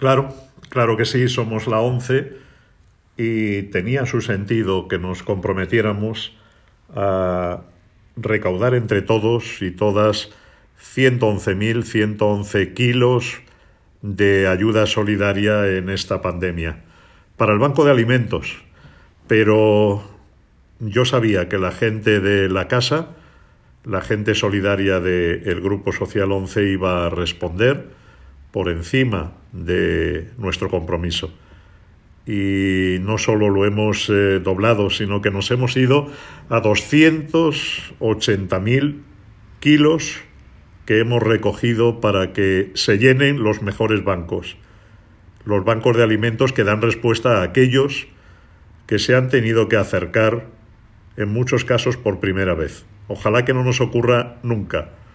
Claro, claro que sí, somos la ONCE y tenía su sentido que nos comprometiéramos a recaudar entre todos y todas 111.111 kilos de ayuda solidaria en esta pandemia para el Banco de Alimentos. Pero yo sabía que la gente de la casa, la gente solidaria del Grupo Social 11 iba a responder por encima de nuestro compromiso. Y no solo lo hemos doblado, sino que nos hemos ido a 280.000 kilos que hemos recogido para que se llenen los bancos de alimentos que dan respuesta a aquellos que se han tenido que acercar en muchos casos por primera vez. Ojalá que no nos ocurra nunca